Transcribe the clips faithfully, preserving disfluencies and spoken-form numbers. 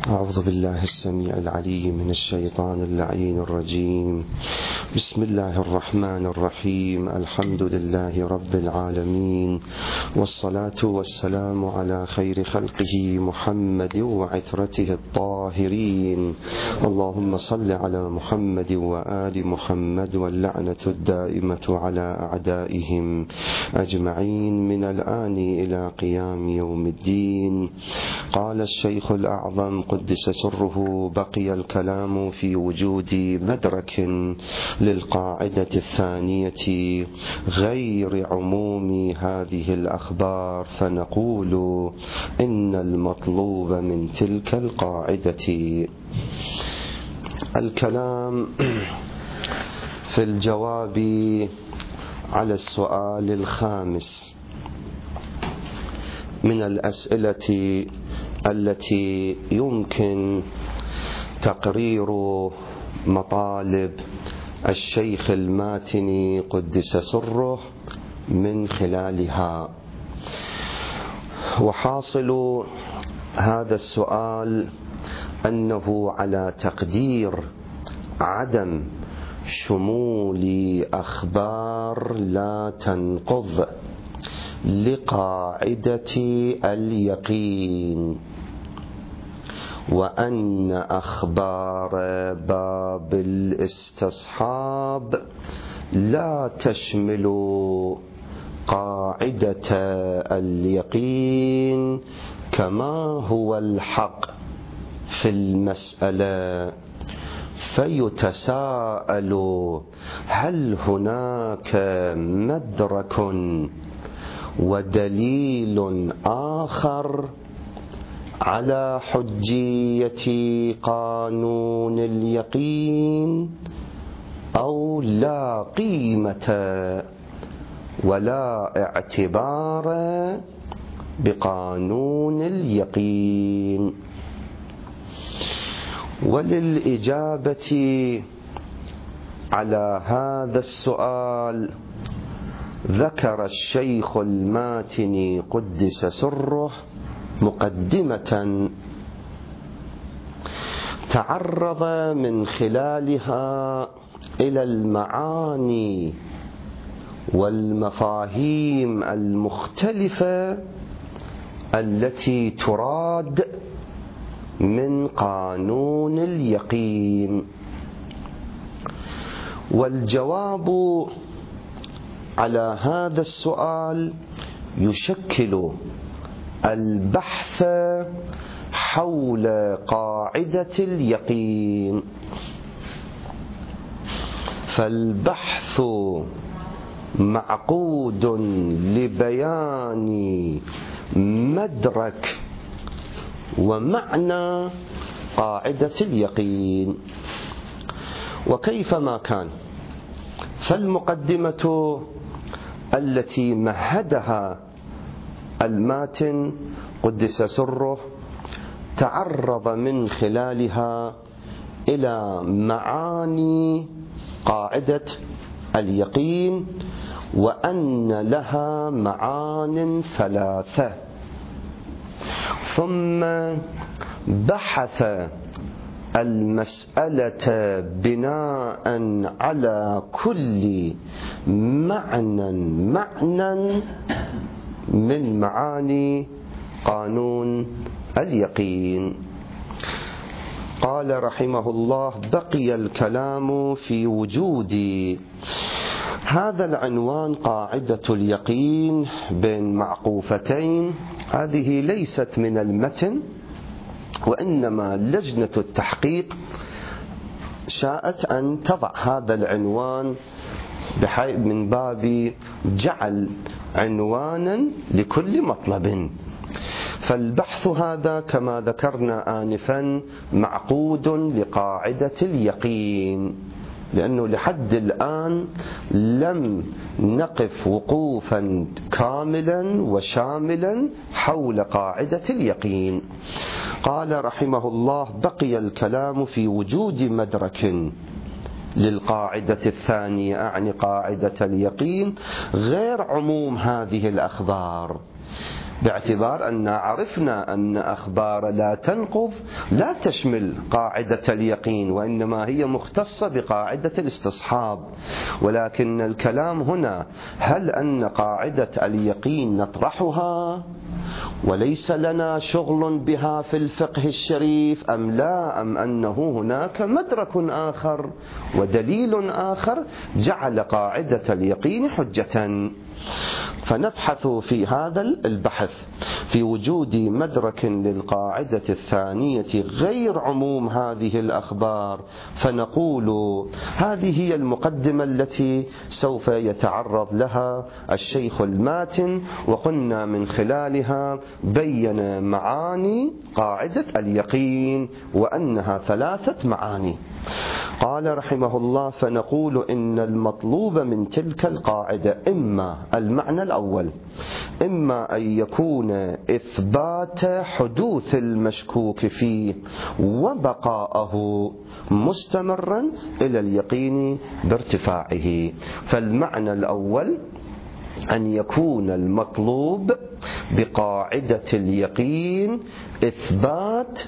أعوذ بالله السميع العليم من الشيطان اللعين الرجيم. بسم الله الرحمن الرحيم. الحمد لله رب العالمين، والصلاة والسلام على خير خلقه محمد وعترته الطاهرين. اللهم صل على محمد وآل محمد، واللعنة الدائمة على أعدائهم أجمعين من الآن إلى قيام يوم الدين. قال الشيخ الأعظم قدس سره: بقي الكلام في وجود مدرك للقاعدة الثانية غير عموم هذه الأخبار، فنقول إن المطلوب من تلك القاعدة الكلام في الجواب على السؤال الخامس من الأسئلة التي يمكن تقرير مطالب الشيخ الماتني قدس سره من خلالها. وحاصل هذا السؤال أنه على تقدير عدم شمول أخبار لا تنقض لقاعدة اليقين، وأن أخبار باب الاستصحاب لا تشمل قاعدة اليقين كما هو الحق في المسألة. فيتساءل: هل هناك مدرك ودليل آخر على حجية قانون اليقين، أو لا قيمة ولا اعتبار بقانون اليقين؟ وللإجابة على هذا السؤال ذكر الشيخ الماتني قدس سره مقدمة تعرض من خلالها إلى المعاني والمفاهيم المختلفة التي تراد من قانون اليقين. والجواب على هذا السؤال يشكل البحث حول قاعدة اليقين. فالبحث معقود لبيان مدرك ومعنى قاعدة اليقين. وكيفما كان، فالمقدمة التي مهدها الماتن قدس سره تعرض من خلالها إلى معاني قاعدة اليقين، وأن لها معان ثلاثة. ثم بحث المسألة بناء على كل معنى معنى من معاني قانون اليقين. قال رحمه الله: بقي الكلام في وجود. هذا العنوان قاعدة اليقين بين معقوفتين، هذه ليست من المتن، وإنما لجنة التحقيق شاءت أن تضع هذا العنوان من باب جعل عنوانا لكل مطلب. فالبحث هذا كما ذكرنا آنفا معقود لقاعدة اليقين، لأنه لحد الآن لم نقف وقوفا كاملا وشاملا حول قاعدة اليقين. قال رحمه الله: بقي الكلام في وجود مدرك للقاعدة الثانية، أعني قاعدة اليقين، غير عموم هذه الأخبار. باعتبار أن عرفنا أن أخبار لا تنقض لا تشمل قاعدة اليقين، وإنما هي مختصة بقاعدة الاستصحاب. ولكن الكلام هنا هل أن قاعدة اليقين نطرحها وليس لنا شغل بها في الفقه الشريف أم لا، أم أنه هناك مدرك آخر ودليل آخر جعل قاعدة اليقين حجة؟ فنبحث في هذا البحث في وجود مدرك للقاعدة الثانية غير عموم هذه الأخبار، فنقول هذه هي المقدمة التي سوف يتعرض لها الشيخ الماتن، وقلنا من خلالها بين معاني قاعدة اليقين وأنها ثلاثة معاني. قال رحمه الله: فنقول إن المطلوب من تلك القاعدة إما المعنى الأول، إما أن يكون إثبات حدوث المشكوك فيه وبقاءه مستمرا إلى اليقين بارتفاعه. فالمعنى الأول أن يكون المطلوب بقاعدة اليقين إثبات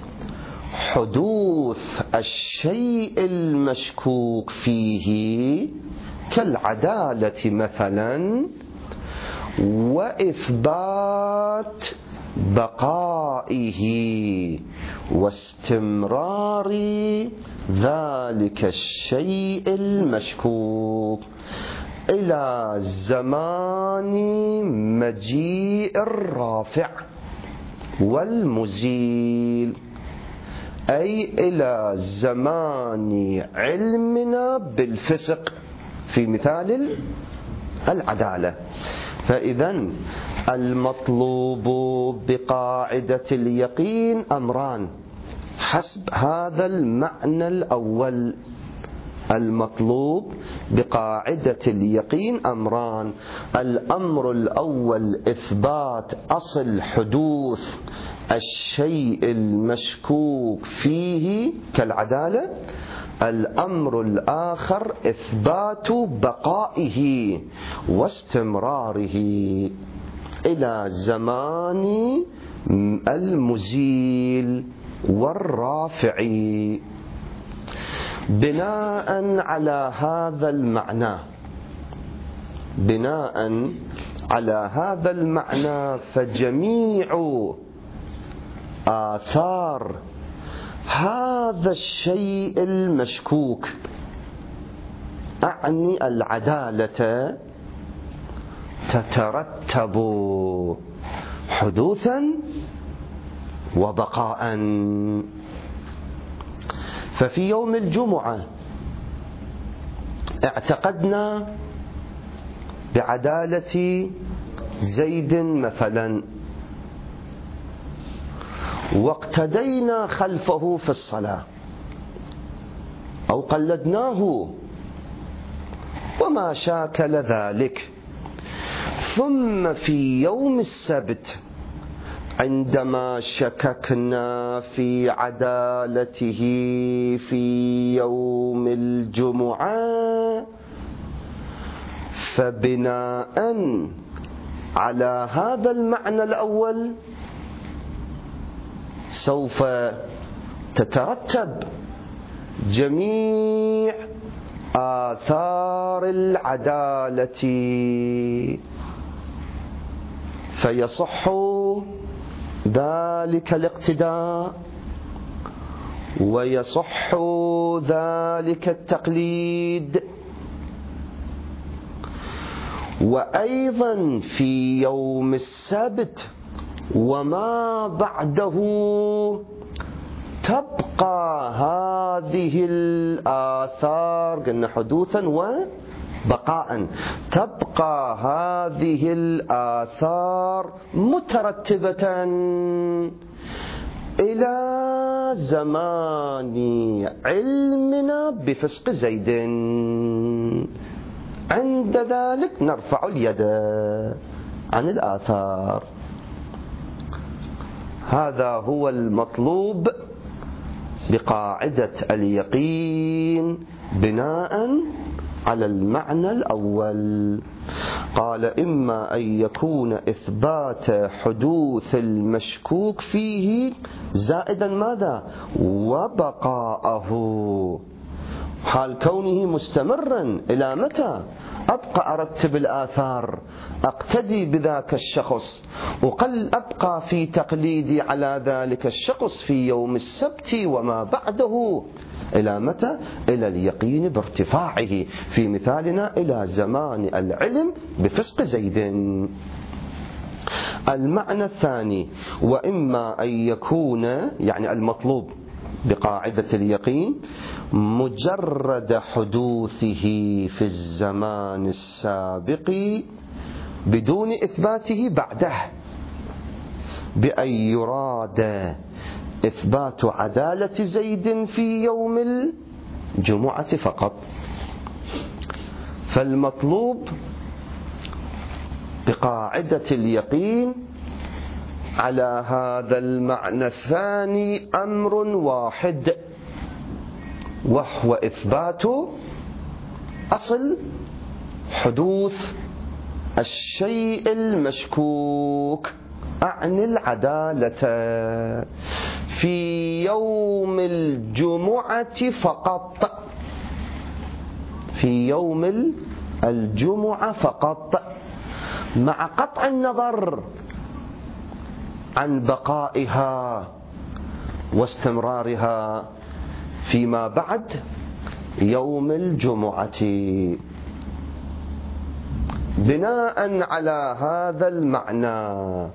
حدوث الشيء المشكوك فيه كالعدالة مثلا، وإثبات بقائه واستمرار ذلك الشيء المشكوك إلى زمان مجيء الرافع والمزيل، أي إلى زمان علمنا بالفسق في مثال العدالة. فإذا المطلوب بقاعدة اليقين أمران حسب هذا المعنى الأول. المطلوب بقاعدة اليقين أمران: الأمر الأول إثبات أصل حدوث الشيء المشكوك فيه كالعدالة، الأمر الآخر إثبات بقائه واستمراره إلى زمان المزيل والرافع. بناء على هذا المعنى بناء على هذا المعنى فجميع آثار هذا الشيء المشكوك، أعني العدالة، تترتب حدوثا وبقاء. ففي يوم الجمعة اعتقدنا بعدالة زيد مثلا، واقتدينا خلفه في الصلاة أو قلدناه وما شاكل ذلك. ثم في يوم السبت عندما شككنا في عدالته في يوم الجمعة، فبناء على هذا المعنى الأول سوف تترتب جميع آثار العدالة، فيصح ذلك الاقتداء ويصح ذلك التقليد. وأيضا في يوم السبت وما بعده تبقى هذه الآثار، قلنا حدوثا وبقاء، تبقى هذه الآثار مترتبة إلى زمان علمنا بفسق زيد. عند ذلك نرفع اليد عن الآثار. هذا هو المطلوب بقاعدة اليقين بناء على المعنى الأول. قال إما أن يكون إثبات حدوث المشكوك فيه زائدا ماذا؟ وبقاءه، حال كونه مستمرا إلى متى؟ أبقى أرتب الآثار، أقتدي بذاك الشخص، وقل أبقى في تقليدي على ذلك الشخص في يوم السبت وما بعده إلى متى؟ إلى اليقين بارتفاعه، في مثالنا إلى زمان العلم بفسق زيد. المعنى الثاني: وإما أن يكون، يعني المطلوب بقاعدة اليقين، مجرد حدوثه في الزمان السابق بدون إثباته بعده، بأن يراد إثبات عدالة زيد في يوم الجمعة فقط. فالمطلوب بقاعدة اليقين على هذا المعنى الثاني أمر واحد، وهو إثبات أصل حدوث الشيء المشكوك، أعني العدالة، في يوم الجمعة فقط، في يوم الجمعة فقط، مع قطع النظر عن بقائها واستمرارها فيما بعد يوم الجمعة. بناء على هذا المعنى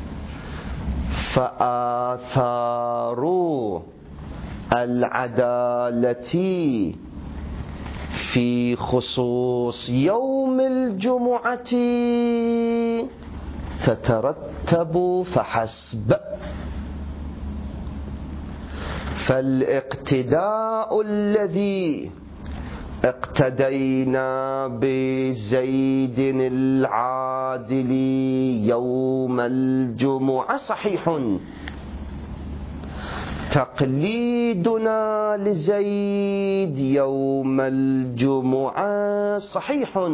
فآثار العدالة في خصوص يوم الجمعة تترتب فحسب. فالاقتداء الذي اقتدينا بزيد العادل يوم الجمعة صحيح، تقليدنا لزيد يوم الجمعة صحيح.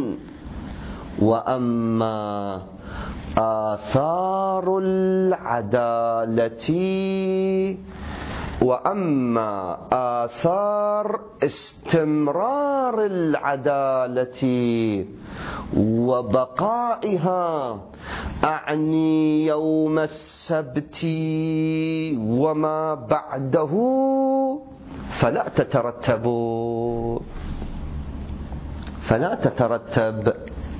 وأما آثار العدالة وأما آثار استمرار العدالة وبقائها، أعني يوم السبت وما بعده، فلا تترتب فلا تترتب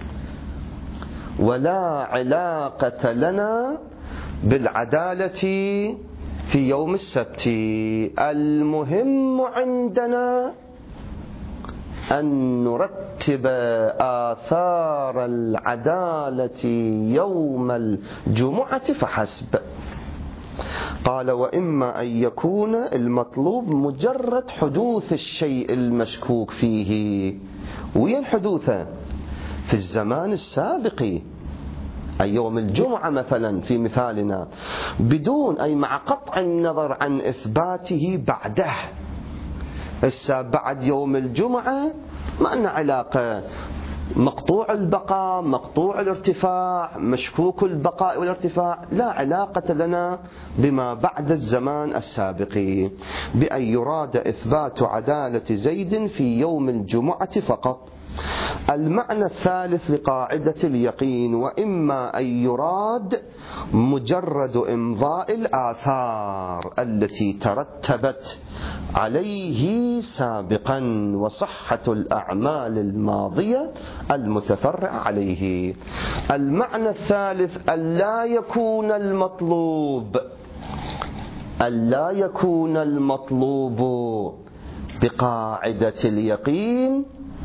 ولا علاقة لنا بالعدالة في يوم السبت. المهم عندنا أن نرتب آثار العدالة يوم الجمعة فحسب. قال: وإما أن يكون المطلوب مجرد حدوث الشيء المشكوك فيه. وين حدوثه؟ في الزمان السابق، أي يوم الجمعة مثلا في مثالنا، بدون أي مع قطع النظر عن إثباته بعده. هسه بعد يوم الجمعة ما لنا علاقة، مقطوع البقاء، مقطوع الارتفاع، مشكوك البقاء والارتفاع، لا علاقة لنا بما بعد الزمان السابق، بأن يراد إثبات عدالة زيد في يوم الجمعة فقط. المعنى الثالث لقاعدة اليقين: وإما أن يراد مجرد إمضاء الآثار التي ترتبت عليه سابقا وصحة الأعمال الماضية المتفرعة عليه. المعنى الثالث: ألا يكون المطلوب ألا يكون المطلوب بقاعدة اليقين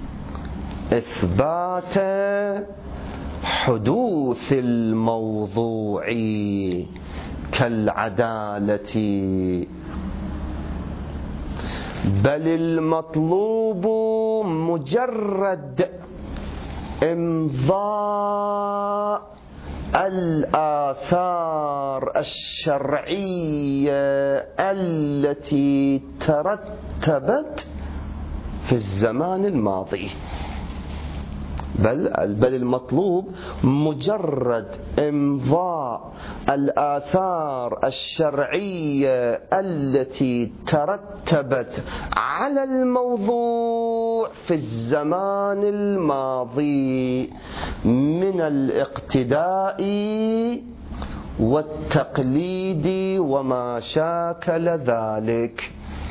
إثبات حدوث الموضوع كالعدالة، بل المطلوب مجرد إمضاء الآثار الشرعية التي ترتبت في الزمان الماضي. بل بل المطلوب مجرد إمضاء الآثار الشرعية التي ترتبت على الموضوع في الزمان الماضي من الاقتداء والتقليد وما شاكل ذلك.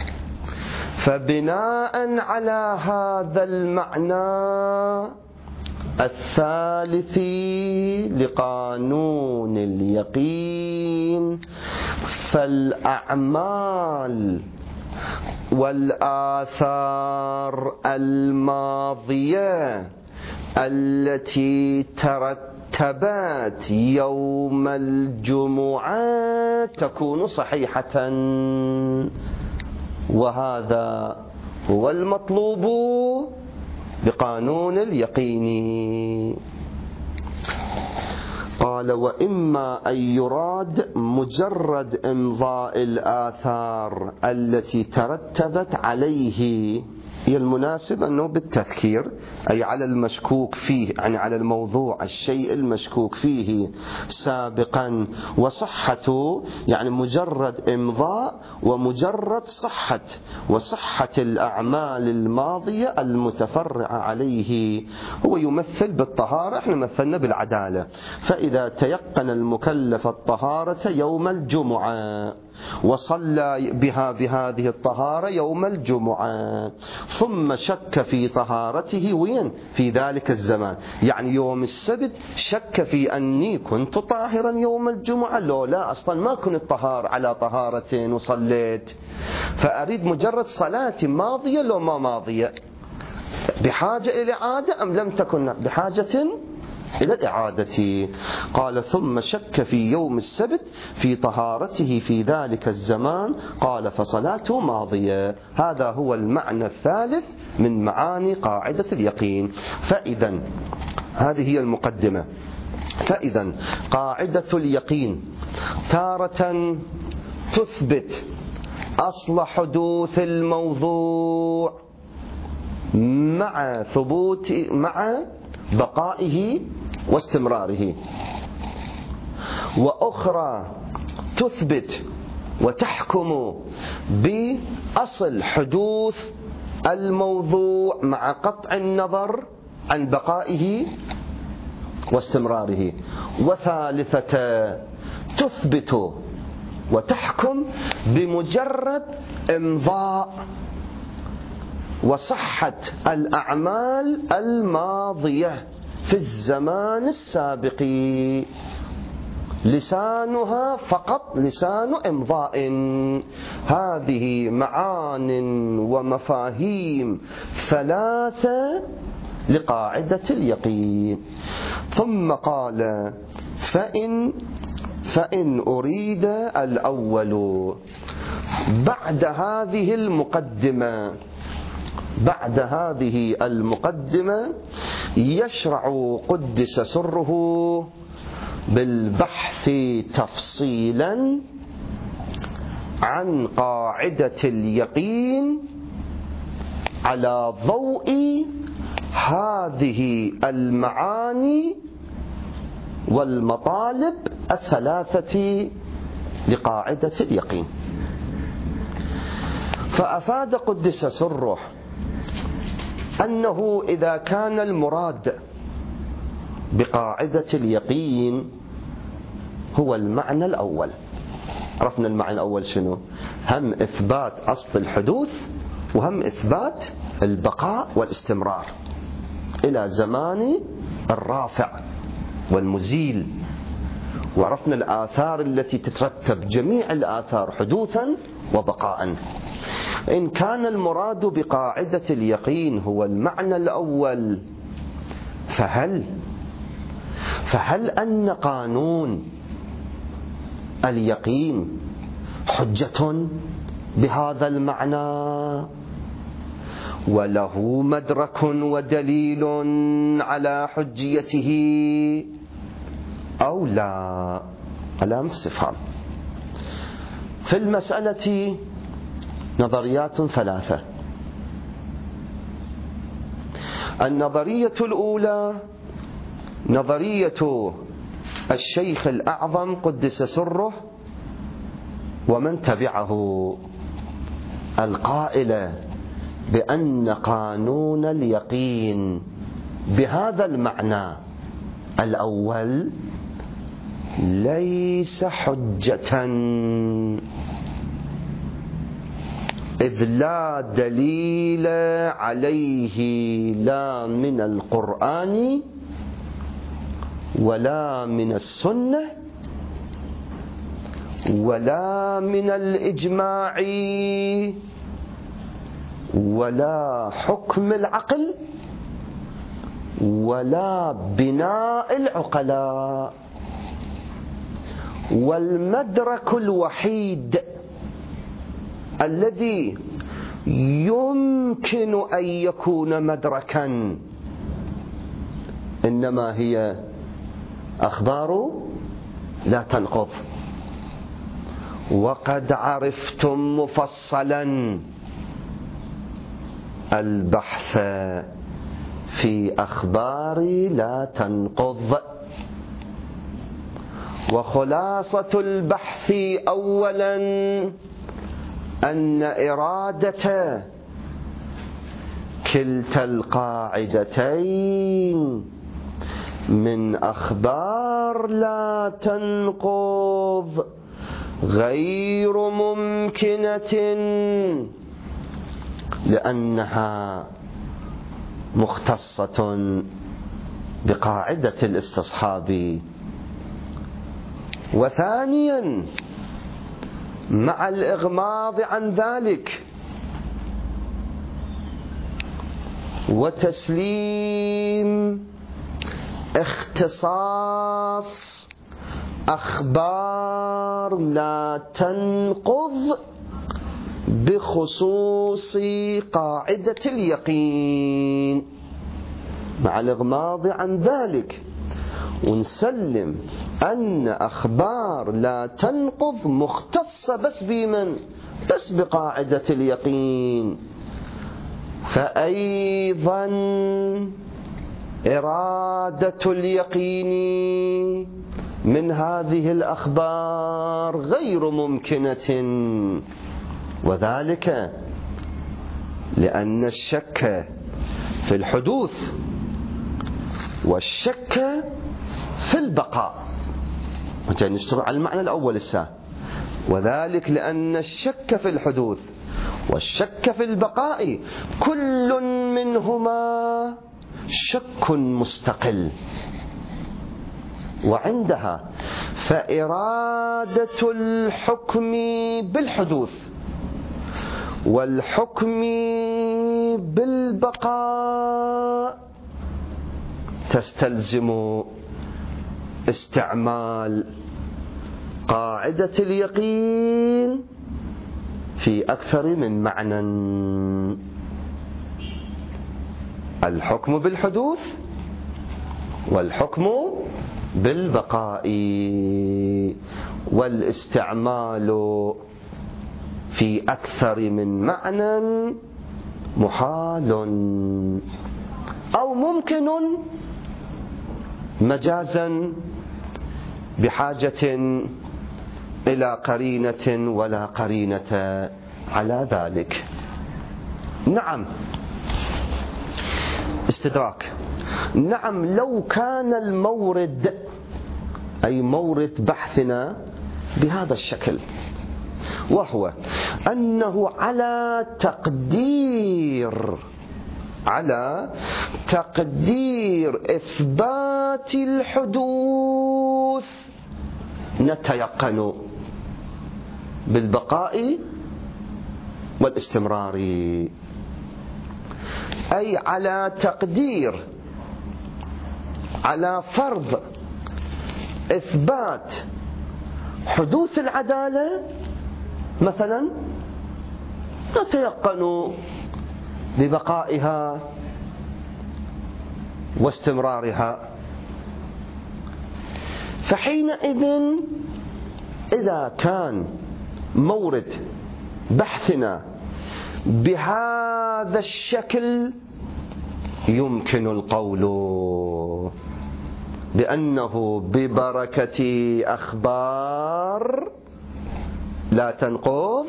فبناء على هذا المعنى الثالث لقانون اليقين، فالأعمال والآثار الماضية التي ترتبت يوم الجمعة تكون صحيحة، وهذا هو المطلوب بقانون اليقين. قال: وإما أن يراد مجرد إمضاء الآثار التي ترتبت عليه، هي المناسب أنه بالتذكير، أي على المشكوك فيه، يعني على الموضوع الشيء المشكوك فيه سابقا، وصحته يعني مجرد إمضاء ومجرد صحة وصحة الأعمال الماضية المتفرعة عليه. هو يمثل بالطهارة، احنا مثلنا بالعدالة. فإذا تيقن المكلف الطهارة يوم الجمعة وصلى بها بهذه الطهارة يوم الجمعة، ثم شك في طهارته وين في ذلك الزمان، يعني يوم السبت شك في أني كنت طاهرا يوم الجمعة، لو لا أصلا ما كنت طهار على طهارة وصليت، فأريد مجرد صلاة ماضية لو ما ماضية، بحاجة إلى إعادة أم لم تكن بحاجة إلى الإعادة. قال: ثم شك في يوم السبت في طهارته في ذلك الزمان، قال: فصلاته ماضية. هذا هو المعنى الثالث من معاني قاعدة اليقين. فإذا هذه هي المقدمة. فإذا قاعدة اليقين تارة تثبت أصل حدوث الموضوع مع ثبوت مع بقائه واستمراره، وأخرى تثبت وتحكم بأصل حدوث الموضوع مع قطع النظر عن بقائه واستمراره، وثالثة تثبت وتحكم بمجرد إمضاء وصحة الأعمال الماضية في الزمان السابق، لسانها فقط لسان إمضاء. هذه معان ومفاهيم ثلاثة لقاعدة اليقين. ثم قال: فإن فإن أريد الأول. بعد هذه المقدمة بعد هذه المقدمة يشرع قدس سره بالبحث تفصيلا عن قاعدة اليقين على ضوء هذه المعاني والمطالب الثلاثة لقاعدة اليقين. فأفاد قدس سره أنه إذا كان المراد بقاعدة اليقين هو المعنى الأول، عرفنا المعنى الأول شنو؟ هم إثبات أصل الحدوث، وهم إثبات البقاء والاستمرار إلى زمان الرافع والمزيل، وعرفنا الآثار التي تترتب، جميع الآثار حدوثا وبقاء. إن كان المراد بقاعدة اليقين هو المعنى الأول، فهل فهل أن قانون اليقين حجة بهذا المعنى وله مدرك ودليل على حجيته أو لا؟ علامة استفهام. في المسألة نظريات ثلاثة. النظرية الأولى نظرية الشيخ الأعظم قدس سره ومن تبعه، القائلة بأن قانون اليقين بهذا المعنى الأول ليس حجة، إذ لا دليل عليه لا من القرآن ولا من السنة ولا من الإجماع ولا حكم العقل ولا بناء العقلاء. والمدرك الوحيد الذي يمكن أن يكون مدركا إنما هي أخبار لا تنقض. وقد عرفتم مفصلا البحث في أخبار لا تنقض، وخلاصة البحث أولا أن إرادة كلتا القاعدتين من أخبار لا تنقض غير ممكنة، لأنها مختصة بقاعدة الاستصحاب. وثانيا مع الإغماض عن ذلك وتسليم اختصاص أخبار لا تنقض بخصوص قاعدة اليقين، مع الإغماض عن ذلك ونسلم أن أخبار لا تنقض مختصة بس بمن؟ بس بقاعدة اليقين. فأيضا إرادة اليقين من هذه الأخبار غير ممكنة، وذلك لأن الشك في الحدوث والشك في البقاء، نشتغل على المعنى الأول السا، وذلك لأن الشك في الحدوث والشك في البقاء كل منهما شك مستقل. وعندها فإرادة الحكم بالحدوث والحكم بالبقاء تستلزم استعمال قاعدة اليقين في أكثر من معنى: الحكم بالحدوث والحكم بالبقاء. والاستعمال في أكثر من معنى محال أو ممكن مجازا بحاجة إلى قرينة ولا قرينة على ذلك. نعم، استدراك. نعم، لو كان المورد أي مورد بحثنا بهذا الشكل، وهو أنه على تقدير على تقدير إثبات الحدوث نتيقن بالبقاء والاستمرار، أي على تقدير على فرض إثبات حدوث العدالة مثلا نتيقن ببقائها واستمرارها. فحينئذ إذا كان مورد بحثنا بهذا الشكل يمكن القول بأنه ببركة أخبار لا تنقض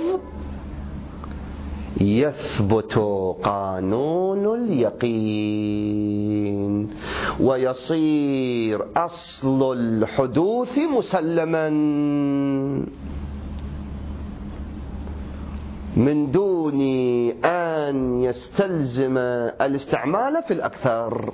يثبت قانون اليقين ويصير أصل الحدوث مسلما من دون أن يستلزم الاستعمال في الأكثر،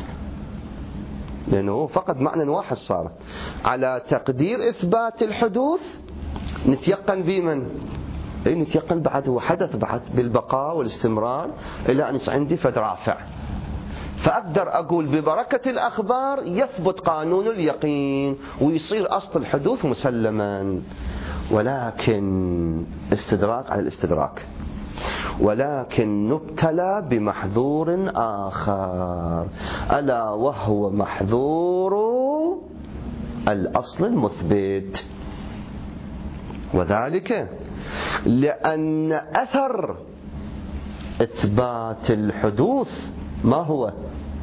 لأنه فقط معنى واحد صار. على تقدير إثبات الحدوث نتيقن بمن؟ نتيقن بعد هو حدث بعد بالبقاء والاستمرار إلى أن عندي فد رافع، فأقدر أقول ببركة الأخبار يثبت قانون اليقين ويصير أصل الحدوث مسلما. ولكن استدراك على الاستدراك، ولكن نبتلى بمحذور آخر ألا وهو محذور الأصل المثبت، وذلك لأن أثر إثبات الحدوث ما هو؟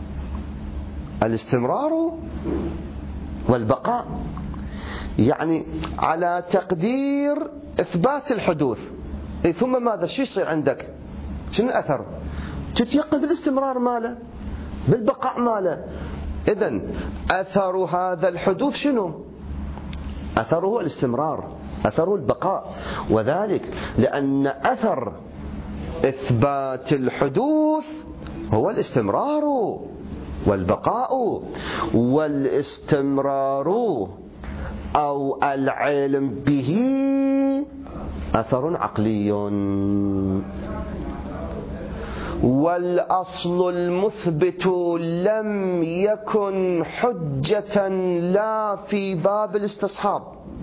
الاستمرار والبقاء. يعني على تقدير إثبات الحدوث ثم ماذا؟ شو يصير عندك؟ شنو الأثر؟ تتيقن بالاستمرار ماله، بالبقاء ماله. إذن أثر هذا الحدوث شنو؟ أثره الاستمرار، أثره البقاء. وذلك لأن أثر إثبات الحدوث هو الاستمرار والبقاء، والاستمرار أو العلم به أثر عقلي، والأصل المثبت لم يكن حجة لا في باب الاستصحاب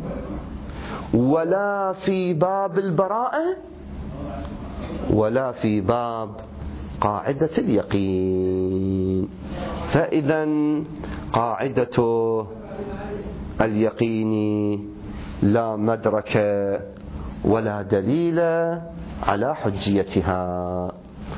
ولا في باب البراءة ولا في باب قاعدة اليقين. فإذا قاعدة اليقين لا مدرك ولا دليل على حجيتها.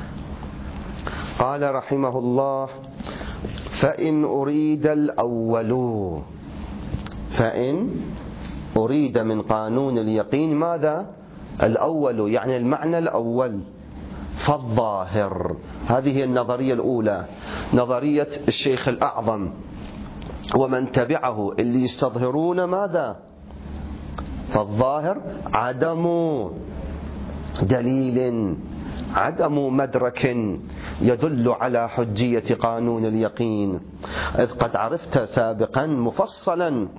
قال رحمه الله: فإن أريد الأول، فإن أريد من قانون اليقين ماذا؟ الأول، يعني المعنى الأول، فالظاهر. هذه هي النظرية الأولى، نظرية الشيخ الأعظم ومن تبعه اللي يستظهرون ماذا؟ فالظاهر عدم دليل، عدم مدرك يدل على حجية قانون اليقين، إذ قد عرفت سابقا مفصلا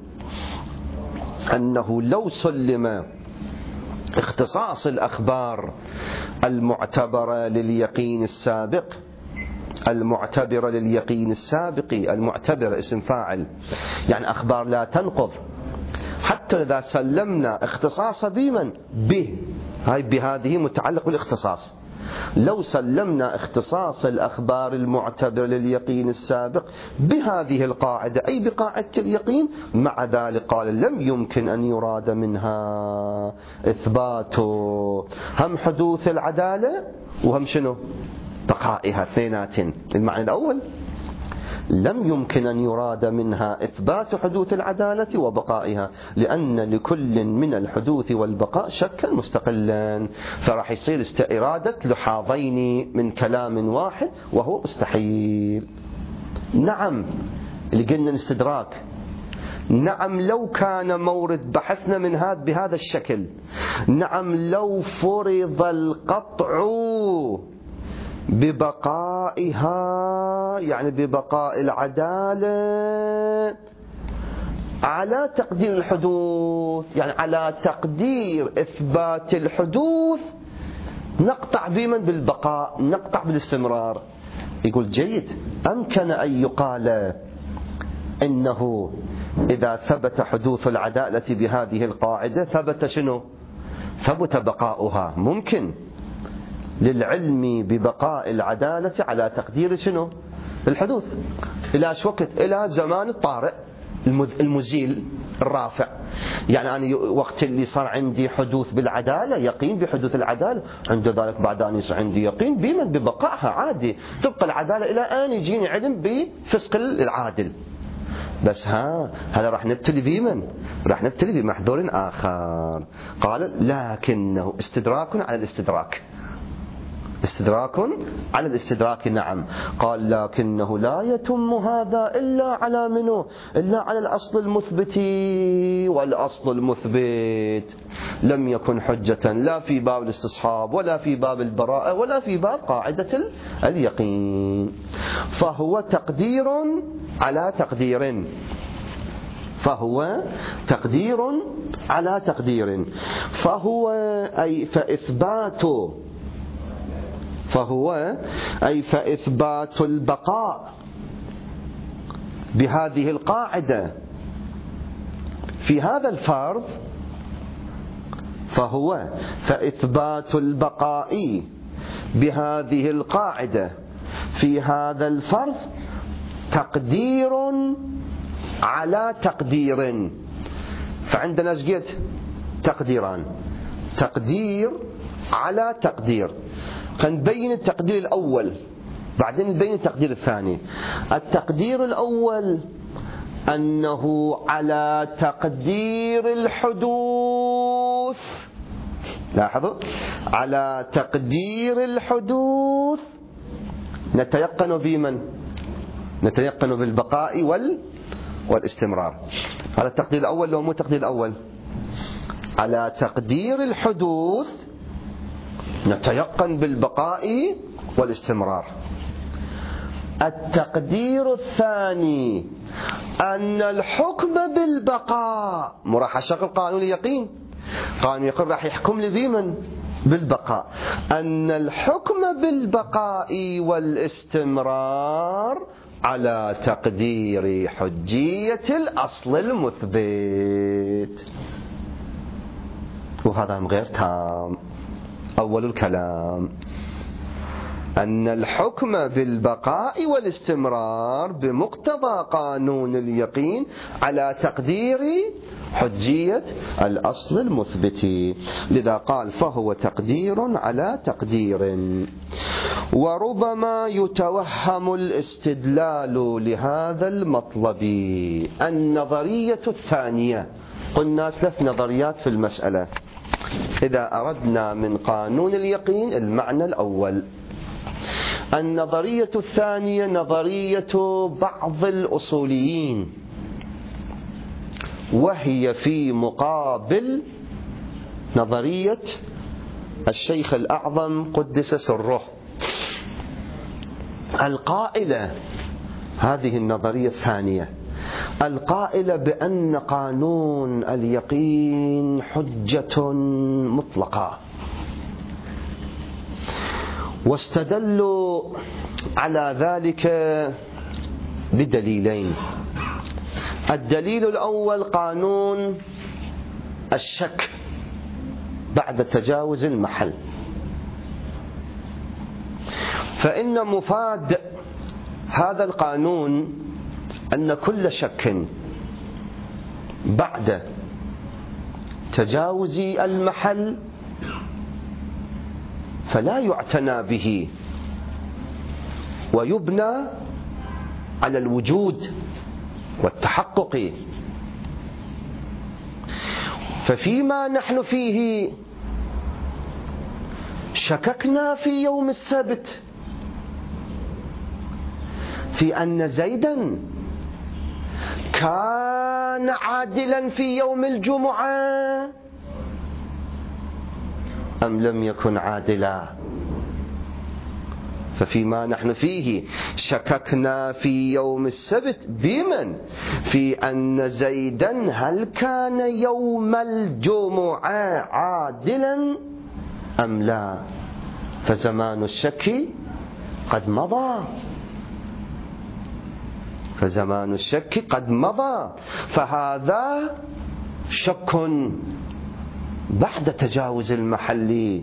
أنه لو سلم اختصاص الأخبار المعتبرة لليقين السابق، المعتبرة لليقين السابق، المعتبرة اسم فاعل، يعني أخبار لا تنقض، حتى إذا سلمنا اختصاص بمن؟ به، هاي بهذه متعلق بالاختصاص. لو سلمنا اختصاص الأخبار المعتبرة لليقين السابق بهذه القاعدة، أي بقاعدة اليقين، مع ذلك قال لم يمكن أن يراد منها إثبات هم حدوث العدالة وهم شنو؟ بقائها، اثنينات. المعنى الأول لم يمكن أن يراد منها إثبات حدوث العدالة وبقائها، لأن لكل من الحدوث والبقاء شكا مستقلا، فراح يصير استئرادة لحاظين من كلام واحد وهو مستحيل. نعم اللي قلنا الاستدراك، نعم لو كان مورد بحثنا من هذا بهذا الشكل، نعم لو فرض القطع ببقائها، يعني ببقاء العدالة على تقدير الحدوث، يعني على تقدير إثبات الحدوث، نقطع بمن؟ بالبقاء، نقطع بالاستمرار. يقول جيد، أمكن أن يقال إنه إذا ثبت حدوث العدالة بهذه القاعدة ثبت شنو؟ ثبت بقاؤها. ممكن للعلم ببقاء العدالة على تقدير شنو؟ الحدوث. إلى شو وقت؟ إلى زمان الطارئ، المزيل الرافع. يعني أنا وقت اللي صار عندي حدوث بالعدالة، يقين بحدوث العدالة، عند ذلك بعد أن يصير عندي يقين بمن ببقائها عادي، تبقى العدالة إلى أن يجيني علم بفسق العادل. بس ها هذا راح نبتلي بمن؟ راح نبتلي بمحذور آخر. قال لكنه استدراك على الاستدراك، استدراك على الاستدراك. نعم. قال لكنه لا يتم هذا إلا على منه، إلا على الأصل المثبت، والأصل المثبت لم يكن حجة لا في باب الاستصحاب ولا في باب البراءة ولا في باب قاعدة اليقين، فهو تقدير على تقدير، فهو تقدير على تقدير، فهو أي فإثبات، فهو أي فإثبات البقاء بهذه القاعدة في هذا الفرض، فهو فإثبات البقاء بهذه القاعدة في هذا الفرض تقدير على تقدير. فعندنا شقد تقديران، تقدير على تقدير. فنبين التقدير الأول بعدين نبين التقدير الثاني. التقدير الأول أنه على تقدير الحدوث، لاحظوا، على تقدير الحدوث نتيقن بمن؟ نتيقن بالبقاء وال والاستمرار. هذا التقدير الأول لو مو التقدير الأول، على تقدير الحدوث نتيقن بالبقاء والاستمرار. التقدير الثاني أن الحكم بالبقاء، مو راح أشغل قانون اليقين، قانون اليقين راح يحكم لي بمن؟ بالبقاء. أن الحكم بالبقاء والاستمرار على تقدير حجية الأصل المثبت. وهذا غير تام. أول الكلام أن الحكم بالبقاء والاستمرار بمقتضى قانون اليقين على تقدير حجية الأصل المثبت، لذا قال فهو تقدير على تقدير. وربما يتوهم الاستدلال لهذا المطلب. النظرية الثانية، قلنا ثلاث نظريات في المسألة. إذا أردنا من قانون اليقين المعنى الأول. النظرية الثانية نظرية بعض الأصوليين، وهي في مقابل نظرية الشيخ الأعظم قدس سره القائلة، هذه النظرية الثانية القائلة بأن قانون اليقين حجة مطلقة. واستدلوا على ذلك بدليلين. الدليل الأول قانون الشك بعد تجاوز المحل، فإن مفاد هذا القانون أن كل شك بعد تجاوز المحل فلا يعتنى به ويبنى على الوجود والتحقق. ففيما نحن فيه شككنا في يوم السبت في أن زيدا كان عادلا في يوم الجمعة أم لم يكن عادلا. ففيما نحن فيه شككنا في يوم السبت بمن؟ في أن زيدا هل كان يوم الجمعة عادلا أم لا. فزمان الشك قد مضى، فزمان الشك قد مضى، فهذا شك بعد تجاوز المحل.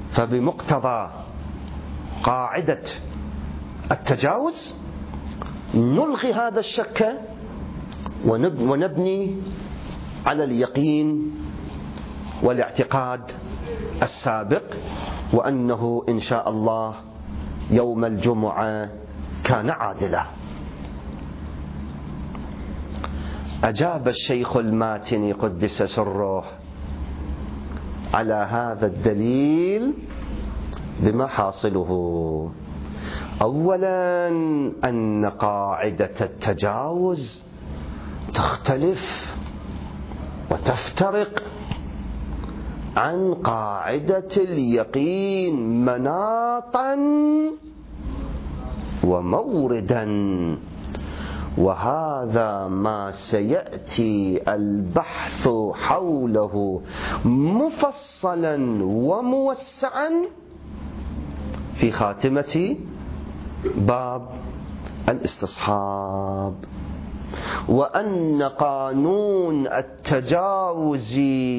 فبمقتضى قاعدة التجاوز نلغي هذا الشك ونبني على اليقين والاعتقاد السابق، وأنه إن شاء الله يوم الجمعة كان عادلا. أجاب الشيخ الماتني قدس سره على هذا الدليل بما حاصله: أولا أن قاعدة التجاوز تختلف وتفترق عن قاعدة اليقين مناطا وموردا، وهذا ما سيأتي البحث حوله مفصلا وموسعا في خاتمة باب الاستصحاب. وأن قانون التجاوز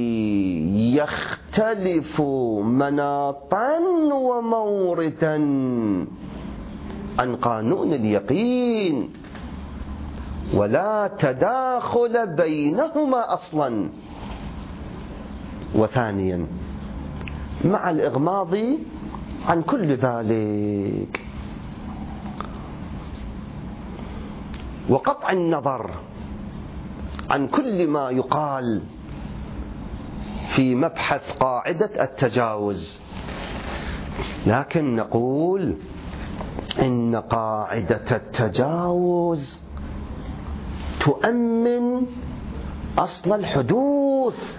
يختلف مناطا وموردا عن قانون اليقين، ولا تداخل بينهما أصلا. وثانيا مع الإغماض عن كل ذلك وقطع النظر عن كل ما يقال في مبحث قاعدة التجاوز، لكن نقول إن قاعدة التجاوز تؤمن أصل الحدوث،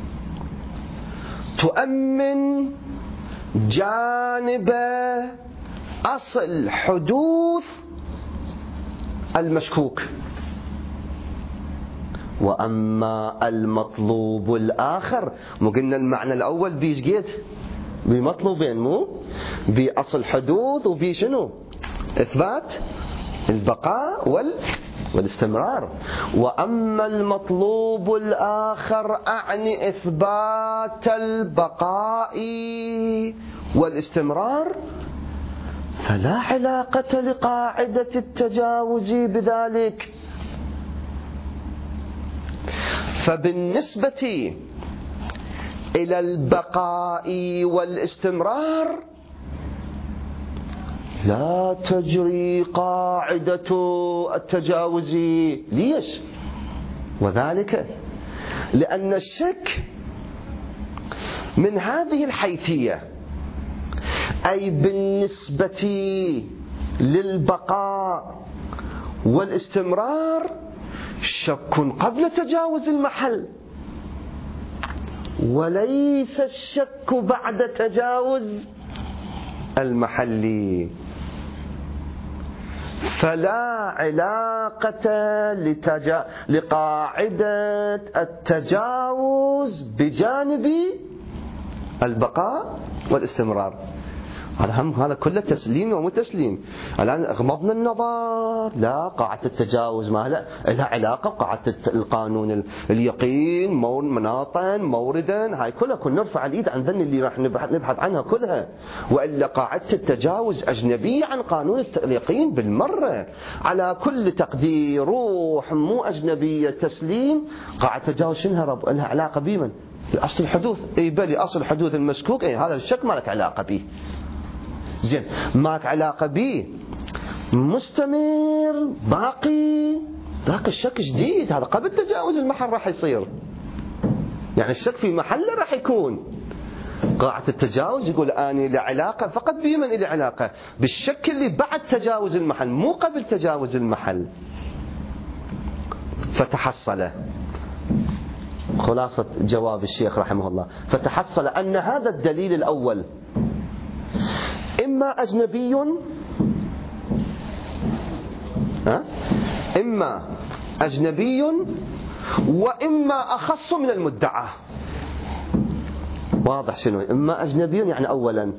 تؤمن جانب أصل حدوث المشكوك. وأما المطلوب الآخر، مو قلنا المعنى الأول بيش جيت بمطلوبين، مو بأصل حدوث وبشنو إثبات البقاء وال والاستمرار. وأما المطلوب الآخر أعني إثبات البقاء والاستمرار، فلا علاقة لقاعدة التجاوز بذلك. فبالنسبة إلى البقاء والاستمرار لا تجري قاعدة التجاوز. ليش؟ وذلك لأن الشك من هذه الحيثية، أي بالنسبة للبقاء والاستمرار شك قبل تجاوز المحل، وليس الشك بعد تجاوز المحل. فلا علاقة لتجا... لقاعدة التجاوز بجانب البقاء والاستمرار. هذا هم هذا كله تسليم ومو تسليم. الآن أغمضنا النظر، لا قاعدة التجاوز ما لا لها علاقة بقاعدة القانون اليقين مور مناطا موردا، هاي كلها كنا نرفع الإيد عن ذن اللي راح نبحث عنها كلها. وإلا قاعدة التجاوز أجنبية عن قانون اليقين بالمرة، على كل تقدير روح مو أجنبية تسليم. قاعدة التجاوز شنها رب لها علاقة بمن؟ أصل الحدوث. أي بلي أصل الحدوث المشكوك، أي هذا الشك ما لك علاقة به. زين، ماك علاقة به مستمر باقي، ذاك الشك جديد، هذا قبل تجاوز المحل راح يصير. يعني الشك في محله راح يكون. قاعدة التجاوز يقول أني له علاقة فقط بمن إلى علاقة بالشك اللي بعد تجاوز المحل مو قبل تجاوز المحل. فتحصل خلاصة جواب الشيخ رحمه الله، فتحصل أن هذا الدليل الأول إما أجنبي ها؟ إما أجنبي وإما أخص من المدعى. واضح شنو إما أجنبي يعني أولا،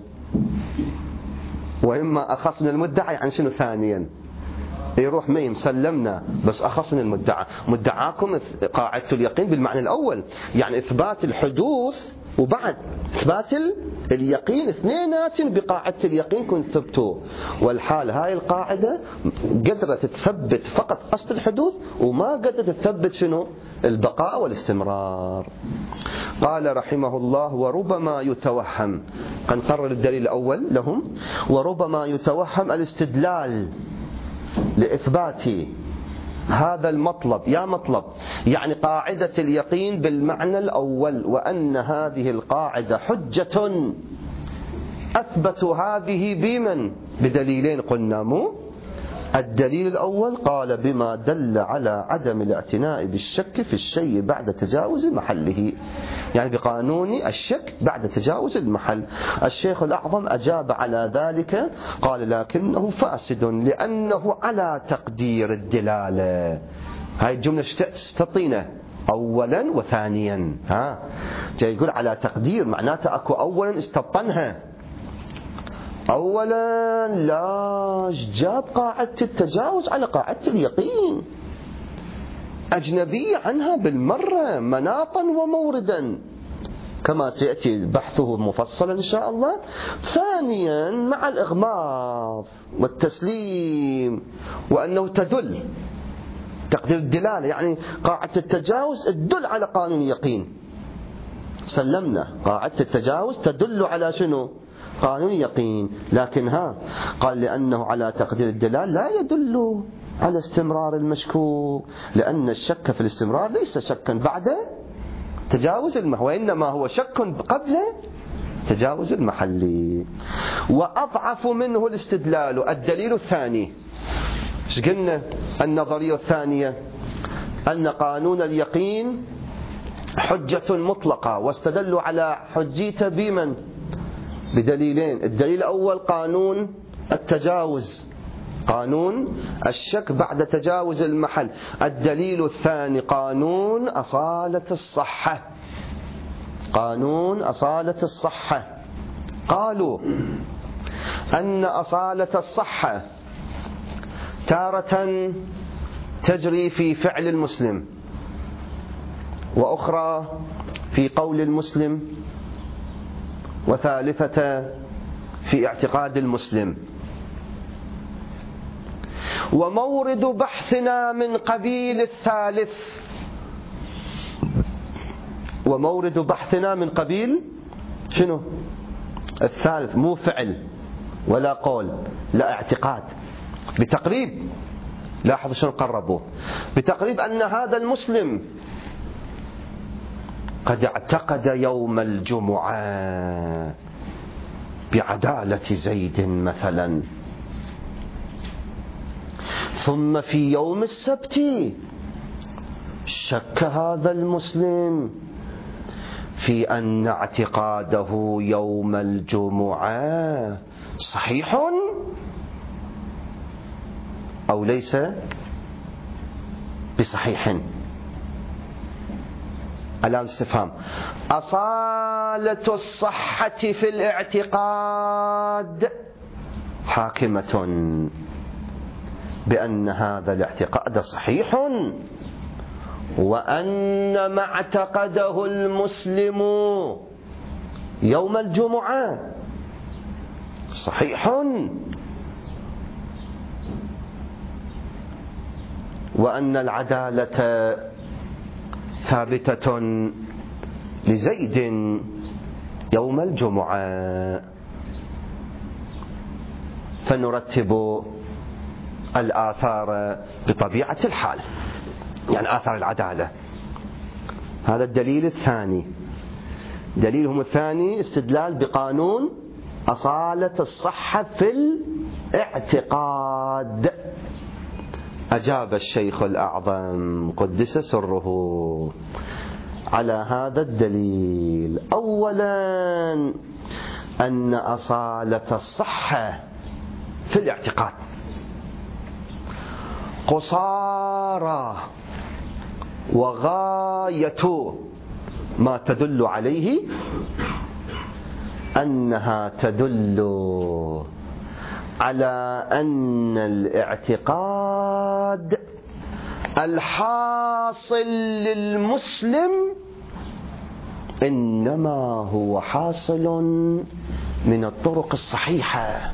وإما أخص من المدعى يعني شنو ثانيا. يروح ميم سلمنا بس أخص من المدعى. مدعاكم قاعدة اليقين بالمعنى الأول، يعني إثبات الحدوث وبعد إثبات اليقين اثنيناتن بقاعدة اليقين كن ثبتوا. والحال هاي القاعدة قدرت تثبت فقط أصل الحدوث وما قدرت تثبت شنو البقاء والاستمرار. قال رحمه الله: وربما يتوهم، نقرر الدليل الأول لهم، وربما يتوهم الاستدلال لإثبات هذا المطلب، يا مطلب يعني قاعدة اليقين بالمعنى الأول، وأن هذه القاعدة حجة أثبتوا هذه بمن؟ بدليلين قلنا. مو الدليل الأول قال بما دل على عدم الاعتناء بالشك في الشيء بعد تجاوز محله، يعني بقانون الشك بعد تجاوز المحل. الشيخ الأعظم أجاب على ذلك قال: لكنه فاسد لأنه على تقدير الدلالة. هاي الجملة تعطينا أولا وثانيا، ها جاي يقول على تقدير معناته أكو أولا استبطنها. أولا لا جاب قاعدة التجاوز على قاعدة اليقين، أجنبية عنها بالمرة مناطا وموردا كما سيأتي بحثه مفصلا إن شاء الله. ثانيا مع الإغماض والتسليم، وأنه تدل تقدير الدلالة، يعني قاعدة التجاوز تدل على قانون اليقين. سلمنا قاعدة التجاوز تدل على شنو؟ قانون يقين. لكن ها قال لأنه على تقدير الدلال لا يدل على استمرار المشكوك، لأن الشك في الاستمرار ليس شكا بعد تجاوز المحل، وإنما هو شك قبل تجاوز المحل. وأضعف منه الاستدلال الدليل الثاني. ايش قلنا؟ النظرية الثانية أن قانون اليقين حجة مطلقة، واستدلوا على حجيته بمن؟ بدليلين. الدليل الأول قانون التجاوز، قانون الشك بعد تجاوز المحل. الدليل الثاني قانون أصالة الصحة، قانون أصالة الصحة. قالوا أن أصالة الصحة تارة تجري في فعل المسلم، وأخرى في قول المسلم، وثالثة في اعتقاد المسلم. ومورد بحثنا من قبيل الثالث، ومورد بحثنا من قبيل شنو؟ الثالث، مو فعل ولا قول، لا اعتقاد. بتقريب لاحظوا شنو قربوا، بتقريب أن هذا المسلم قد اعتقد يوم الجمعة بعدالة زيد مثلا، ثم في يوم السبت شك هذا المسلم في أن اعتقاده يوم الجمعة صحيح أو ليس بصحيح. علامة استفهام. أصالة الصحة في الاعتقاد حاكمة بأن هذا الاعتقاد صحيح، وأن ما اعتقده المسلم يوم الجمعة صحيح، وأن العدالة ثابتة لزيد يوم الجمعة. فنرتب الآثار بطبيعة الحال، يعني آثار العدالة. هذا الدليل الثاني. دليلهم الثاني استدلال بقانون أصالة الصحة في الاعتقاد. أجاب الشيخ الأعظم قدس سره على هذا الدليل. أولا أن أصالة الصحة في الاعتقاد قصارى وغاية ما تدل عليه أنها تدل على أن الاعتقاد الحاصل للمسلم إنما هو حاصل من الطرق الصحيحة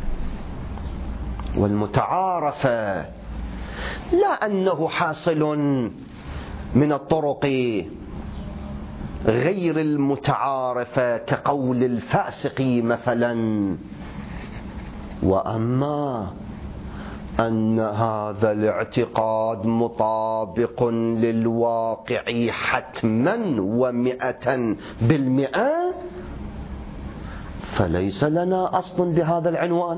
والمتعارفة، لا أنه حاصل من الطرق غير المتعارفة كقول الفاسق مثلا. وأما أن هذا الاعتقاد مطابق للواقع حتما ومئة بالمئة، فليس لنا أصل بهذا العنوان.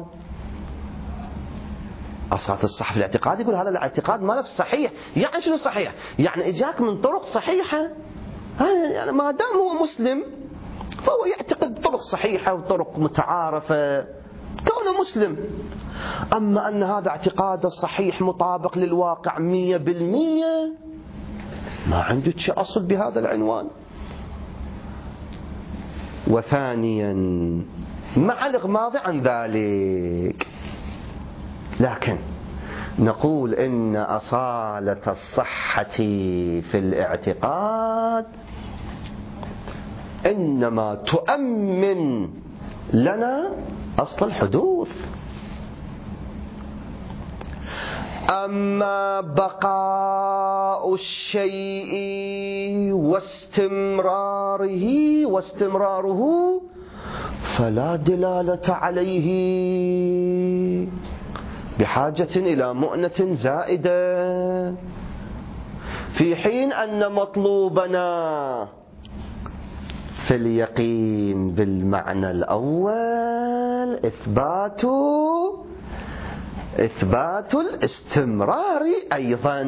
أصالة الصح في الاعتقاد يقول هذا الاعتقاد ما نفس صحيح. يعني شنو صحيح؟ يعني إجاك من طرق صحيحة، يعني ما دام هو مسلم فهو يعتقد طرق صحيحة وطرق متعارفة كونه مسلم. أما أن هذا اعتقاد الصحيح مطابق للواقع مية بالمية، ما عندك شيء أصل بهذا العنوان. وثانيا مع الإغماض عن ذلك، لكن نقول إن أصالة الصحة في الاعتقاد إنما تؤمن لنا أصل الحدوث. أما بقاء الشيء واستمراره واستمراره فلا دلالة عليه، بحاجة إلى مؤنة زائدة، في حين أن مطلوبنا في اليقين بالمعنى الأول إثبات إثبات الاستمرار أيضا.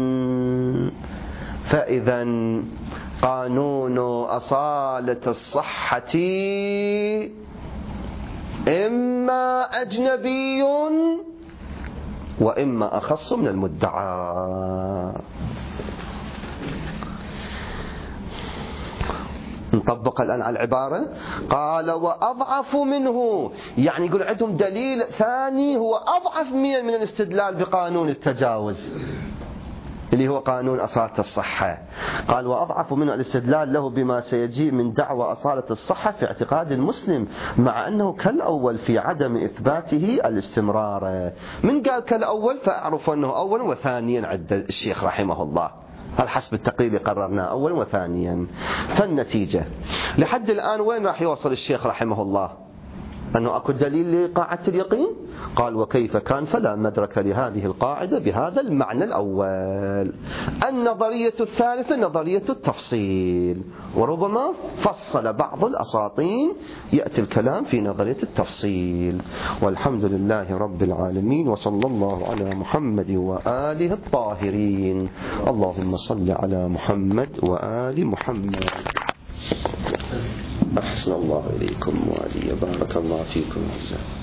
فإذا قانون أصالة الصحة إما أجنبي وإما أخص من المدعى. نطبق الآن على العبارة. قال وأضعف منه، يعني يقول عندهم دليل ثاني هو أضعف من من الاستدلال بقانون التجاوز اللي هو قانون أصالة الصحة. قال وأضعف منه الاستدلال له بما سيجيء من دعوى أصالة الصحة في اعتقاد المسلم، مع أنه كالأول في عدم إثباته الاستمرار. من قال كالأول فأعرف أنه أولا وثانيا عند الشيخ رحمه الله، هل حسب التقريب قررنا أولا وثانيا. فالنتيجة لحد الآن وين راح يوصل الشيخ رحمه الله؟ أنه أكو دليل لقاعدة اليقين؟ قال وكيف كان فلا مدرك لهذه القاعدة بهذا المعنى الأول. النظرية الثالثة نظرية التفصيل، وربما فصل بعض الأساطين يأتي الكلام في نظرية التفصيل. والحمد لله رب العالمين، وصلى الله على محمد وآله الطاهرين. اللهم صل على محمد وآل محمد. أحسن الله إليكم وآلي، بارك الله فيكم.